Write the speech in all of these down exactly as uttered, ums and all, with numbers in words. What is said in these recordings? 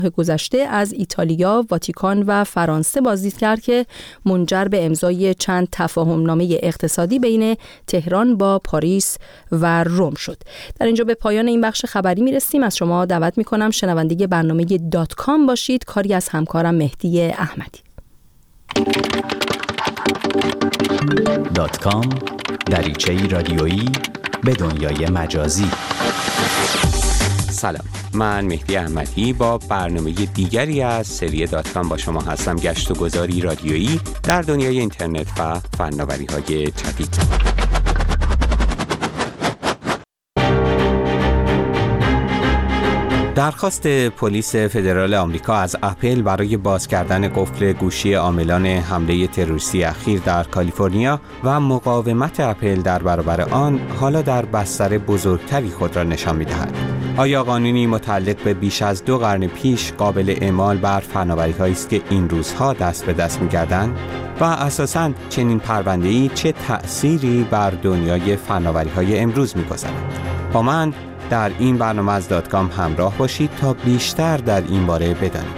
گذشته از ایتالیا، واتیکان و فرانسه بازدید کرد که منجر به امضای چند تفاهمنامه اقتصادی بین تهران با پاریس و روم شد. در اینجا به پایان این بخش خبری میرسیم. از شما دعوت میکنم شنونده برنامه دات کام باشید، کاری از همکارم مهدی احمدی. دات کام، دریچه‌ای رادیویی به دنیای مجازی. سلام، من مهدی احمدی با برنامه دیگری از سری دات کام با شما هستم. گشت و گذاری رادیویی در دنیای اینترنت و فناوری‌های جدید. درخواست پلیس فدرال آمریکا از اپل برای باز کردن قفل گوشی عاملان حمله تروریستی اخیر در کالیفرنیا و مقاومت اپل در برابر آن حالا در بستر بزرگتری خود را نشان می‌دهد. آیا قانونی متعلق به بیش از دو قرن پیش قابل اعمال بر فناوری‌هایی است که این روزها دست به دست می‌گردند؟ و اساساً چنین پرونده‌ای چه تأثیری بر دنیای فناوری‌های امروز می‌گذارد؟ با من در این برنامه از دات کام همراه باشید تا بیشتر در این باره بدانید.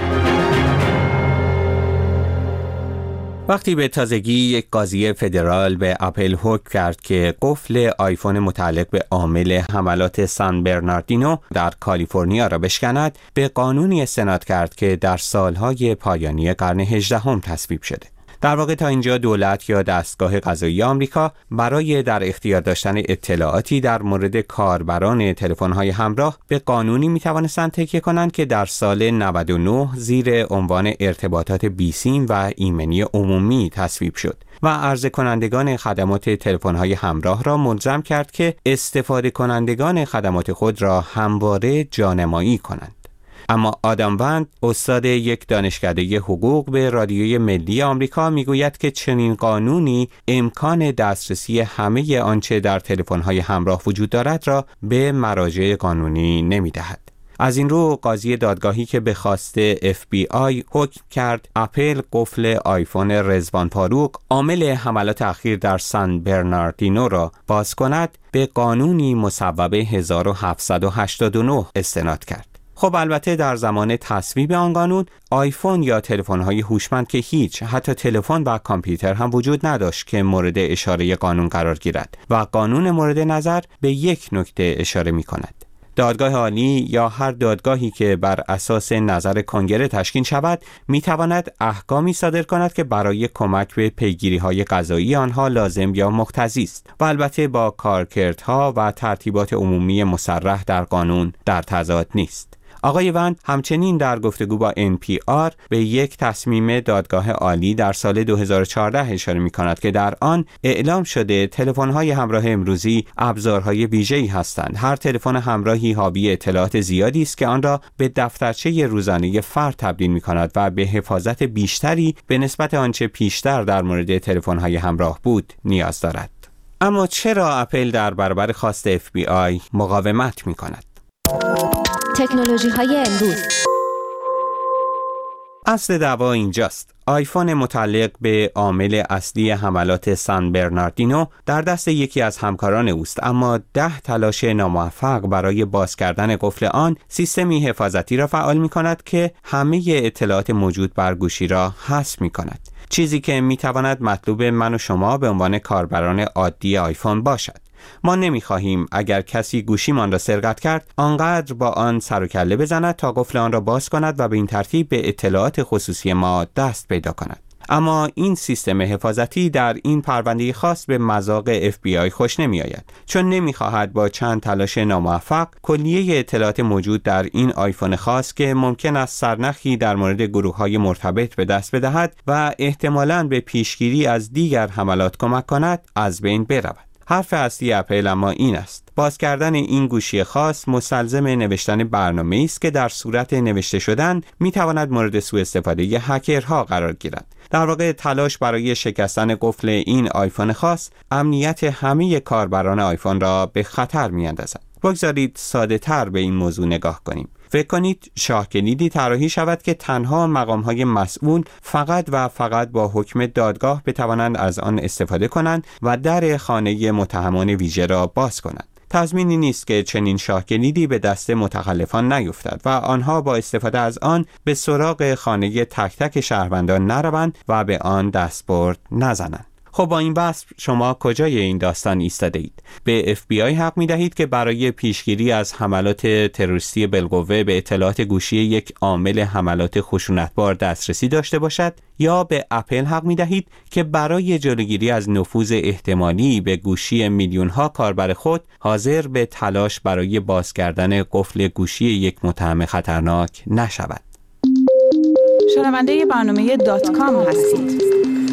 وقتی به تازگی یک قاضی فدرال به اپل حکم کرد که قفل آیفون متعلق به عامل حملات سان برناردینو در کالیفرنیا را بشکند، به قانونی استناد کرد که در سالهای پایانی قرن هجدهم تصویب شده. در واقع تا اینجا دولت یا دستگاه قضایی آمریکا برای در اختیار داشتن اطلاعاتی در مورد کاربران تلفن‌های همراه به قانونی می‌توانستند تکیه کنند که در سال نود و نه زیر عنوان ارتباطات بیسیم و ایمنی عمومی تصویب شد و عرضه کنندگان خدمات تلفن‌های همراه را ملزم کرد که استفاده کنندگان خدمات خود را همواره جانمایی کنند. اما آدم وند، استاد یک دانشکده حقوق، به رادیوی ملی آمریکا میگوید که چنین قانونی امکان دسترسی همه آنچه در تلفن‌های همراه وجود دارد را به مراجع قانونی نمی‌دهد. از این رو قاضی دادگاهی که به خواست اف بی آی حکم کرد اپل قفل آیفون رضوان فاروق عامل حملات اخیر در سان برناردینو را باز کند، به قانونی مصوب هزار و هفتصد و هشتاد و نه استناد کرد. خب البته در زمان تصویب آن قانون آیفون یا تلفن‌های هوشمند که هیچ، حتی تلفن و کامپیوتر هم وجود نداشت که مورد اشاره قانون قرار گیرد و قانون مورد نظر به یک نکته اشاره می‌کند. دادگاه عالی یا هر دادگاهی که بر اساس نظر کنگره تشکیل شود می‌تواند احکامی صادر کند که برای کمک به پیگیری‌های قضایی آنها لازم یا مقتضی است و البته با کارکردها و ترتیبات عمومی مصرح در قانون در تضاد نیست. آقای وند همچنین در گفتگو با ان پی آر به یک تصمیم دادگاه عالی در سال دو هزار و چهارده اشاره می‌کند که در آن اعلام شده تلفن‌های همراه امروزی ابزارهای ویژه‌ای هستند. هر تلفن همراهی حاوی اطلاعات زیادی است که آن را به دفترچه روزانه فرد تبدیل می‌کند و به حفاظت بیشتری به نسبت آنچه پیشتر در مورد تلفن‌های همراه بود نیاز دارد. اما چرا اپل در برابر خواست اف بی آی مقاومت می‌کند؟ تکنولوژی‌های امروز. اصل دعوا اینجاست. آیفون متعلق به عامل اصلی حملات سان برناردینو در دست یکی از همکاران اوست، اما ده تلاش ناموفق برای باز کردن قفل آن سیستمی حفاظتی را فعال می کند که همه اطلاعات موجود بر گوشی را حذف می کند. چیزی که می تواند مطلوب من و شما به عنوان کاربران عادی آیفون باشد. ما نمی‌خواهیم اگر کسی گوشیمان را سرقت کرد آنقدر با آن سر و کله بزند تا قفل آن را باز کند و به این ترتیب به اطلاعات خصوصی ما دست پیدا کند. اما این سیستم حفاظتی در این پرونده خاص به مذاق اف بی آی خوش نمی آید، چون نمی خواهد با چند تلاش ناموفق کلیه اطلاعات موجود در این آیفون خاص که ممکن است سرنخی در مورد گروه‌های مرتبط به دست بدهد و احتمالاً به پیشگیری از دیگر حملات کمک کند از بین برود. حرف اصلی اپل اما این است: باز کردن این گوشی خاص مستلزم نوشتن برنامه‌ای است که در صورت نوشته شدن می‌تواند مورد سوء استفاده ی هکرها قرار گیرد. در واقع تلاش برای شکستن قفل این آیفون خاص امنیت همه کاربران آیفون را به خطر می‌اندازد. بگذارید ساده‌تر به این موضوع نگاه کنیم. فکر کنید شاه کلیدی طراحی شود که تنها مقام‌های مسئول فقط و فقط با حکم دادگاه بتوانند از آن استفاده کنند و در خانه متهمان ویژه را باز کنند. تضمینی نیست که چنین شاه کلیدی به دست متخلفان نیفتد و آنها با استفاده از آن به سراغ خانه تک تک شهروندان نروند و به آن دستبرد نزنند. خب با این بحث شما کجای این داستان ایستاده اید؟ به اف بی آی حق می دهید که برای پیشگیری از حملات تروریستی بالقوه به اطلاعات گوشی یک عامل حملات خشونتبار دسترسی داشته باشد، یا به اپل حق می دهید که برای جلوگیری از نفوذ احتمالی به گوشی میلیون ها کاربر خود حاضر به تلاش برای باز کردن قفل گوشی یک متهم خطرناک نشود؟ شنونده برنامه دات کام هستید.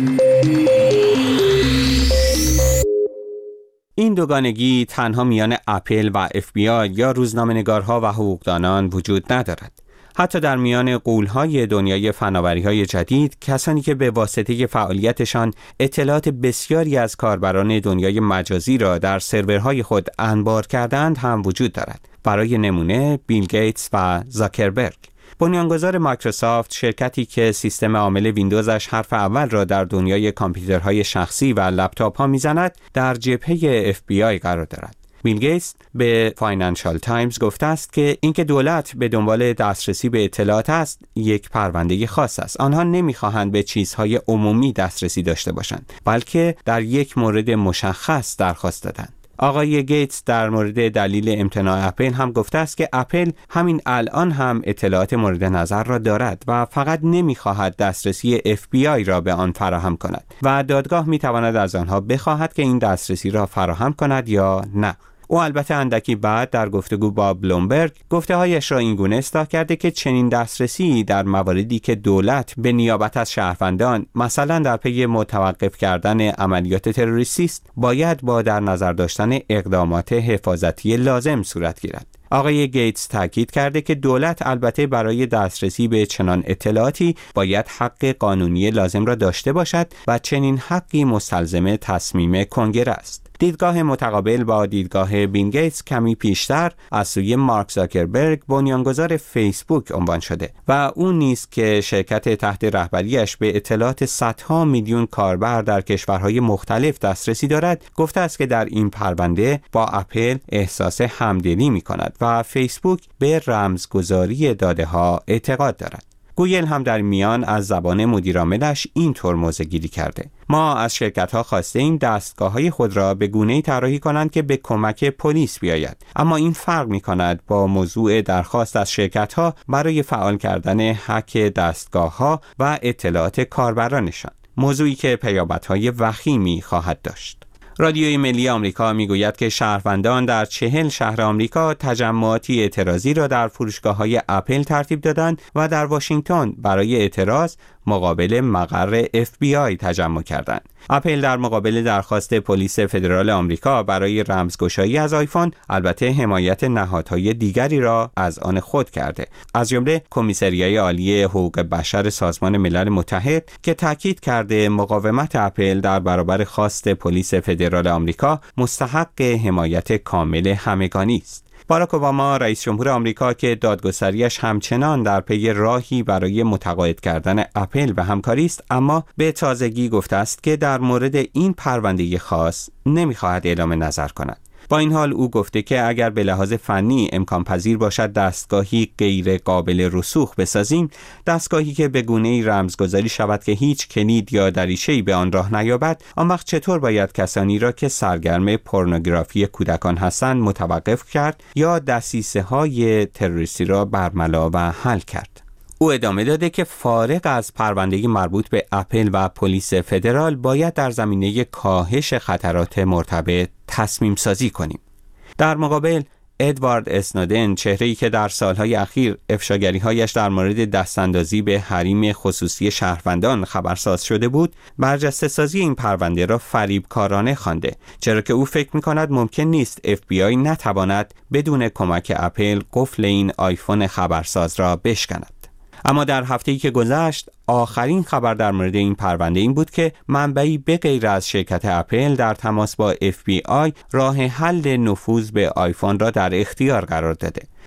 این دوگانگی تنها میان اپل و اف بی آی یا روزنامه‌نگارها و حقوقدانان وجود ندارد. حتی در میان غول‌های دنیای فناوری‌های جدید، کسانی که به واسطه فعالیتشان اطلاعات بسیاری از کاربران دنیای مجازی را در سرورهای خود انبار کردند هم وجود دارد. برای نمونه بیل گیتس و زاکربرگ. بنیانگذار مایکروسافت، شرکتی که سیستم عامل ویندوزش حرف اول را در دنیای کامپیوترهای شخصی و لپتاپ ها میزند، در جبهه اف بی آی قرار دارد. بیل گیتس به فاینانشال تایمز گفته است که اینکه دولت به دنبال دسترسی به اطلاعات است یک پرونده خاص است. آنها نمیخواهند به چیزهای عمومی دسترسی داشته باشند، بلکه در یک مورد مشخص درخواست دادند. آقای گیتس در مورد دلیل امتناع اپل هم گفته است که اپل همین الان هم اطلاعات مورد نظر را دارد و فقط نمیخواهد دسترسی اف بی آی را به آن فراهم کند و دادگاه میتواند از آنها بخواهد که این دسترسی را فراهم کند یا نه. او البته اندکی بعد در گفتگو با بلومبرگ گفته هایش را اینگونه اصلاح کرده که چنین دسترسی در مواردی که دولت به نیابت از شهروندان، مثلا در پی متوقف کردن عملیات تروریستی است، باید با در نظر داشتن اقدامات حفاظتی لازم صورت گیرد. آقای گیتس تاکید کرده که دولت البته برای دسترسی به چنان اطلاعاتی باید حق قانونی لازم را داشته باشد و چنین حقی مستلزم تصمیم کنگره است. دیدگاه متقابل با دیدگاه بیل گیتس کمی پیشتر از سوی مارک زاکربرگ، بنیانگذار فیسبوک، عنوان شده و اون نیست که شرکت تحت رهبریش به اطلاعات صدها میلیون کاربر در کشورهای مختلف دسترسی دارد، گفته است که در این پرونده با اپل احساس همدلی می کند و فیسبوک به رمزگذاری داده ها اعتقاد دارد. گوگل هم در میان از زبان مدیرعاملش اینطور موضع‌گیری کرده: ما از شرکت‌ها خواستیم دستگاه‌های خود را به گونه‌ای طراحی کنند که به کمک پلیس بیاید، اما این فرق می‌کند با موضوع درخواست از شرکت‌ها برای فعال کردن هک دستگاه‌ها و اطلاعات کاربرانشان، موضوعی که پیامدهای وخیمی خواهد داشت. رادیوی ملی آمریکا میگوید که شهروندان در چهل شهر آمریکا تجمعاتی اعتراضی را در فروشگاه‌های اپل ترتیب دادند و در واشنگتن برای اعتراض مقابل مقر اف بی آی تجمع کردند. اپل در مقابل درخواست پلیس فدرال آمریکا برای رمزگشایی از آیفون البته حمایت نهادهای دیگری را از آن خود کرده، از جمله کمیسریای عالی حقوق بشر سازمان ملل متحد که تاکید کرده مقاومت اپل در برابر خواست پلیس فدرال آمریکا مستحق حمایت کامل همگانی است. باراک اوباما رئیس جمهور آمریکا که دادگستریش همچنان در پی راهی برای متقاعد کردن اپل و همکاری است، اما به تازگی گفته است که در مورد این پرونده خاص نمی‌خواهد اعلام نظر کند. با این حال او گفته که اگر به لحاظ فنی امکان پذیر باشد دستگاهی غیر قابل رسوخ بسازیم، دستگاهی که به گونه‌ای رمزگذاری شود که هیچ کلید یا دریچه‌ای به آن راه نیابد، آن وقت چطور باید کسانی را که سرگرم پورنوگرافی کودکان هستند متوقف کرد یا دسیسه‌های تروریستی را برملا و حل کرد؟ او ادامه داده که فارغ از پرونده مربوط به اپل و پلیس فدرال باید در زمینه کاهش خطرات مرتبط تصمیم سازی کنیم. در مقابل ادوارد اسنودن، چهره‌ای که در سالهای اخیر افشاگری‌هایش در مورد دستاندازی به حریم خصوصی شهروندان خبرساز شده بود، برجسته‌سازی این پرونده را فریبکارانه خوانده، چرا که او فکر می‌کند ممکن نیست اف بی آی نتواند بدون کمک اپل قفل این آیفون خبرساز را بشکند. اما در هفته‌ای که گذشت آخرین خبر در مورد این پرونده این بود که منبعی به غیر از شرکت اپل در تماس با اف بی آی راه حل نفوذ به آیفون را در اختیار قرار داده.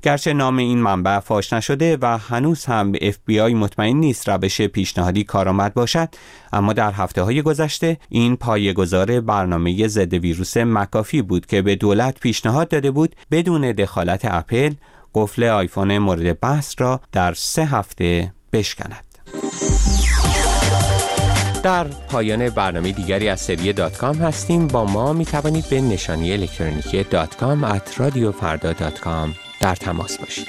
گرچه نام این منبع فاش نشده و هنوز هم اف بی آی مطمئن نیست روش پیشنهادی کارآمد باشد، اما در هفته‌های گذشته این پایه‌گذار برنامه ضد ویروس مکافی بود که به دولت پیشنهاد داده بود بدون دخالت اپل قفل آیفون مورد بحث را در سه هفته بشکند. در پایان برنامه دیگری از سری دات کام هستیم. با ما می توانید به نشانی الکترونیکی دات کام ات رادیو فردا دات کام در تماس باشید.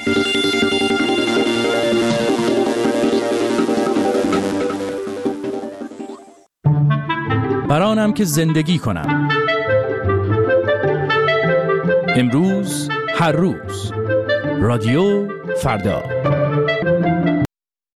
برانم که زندگی کنم، امروز هر روز، رادیو فردا.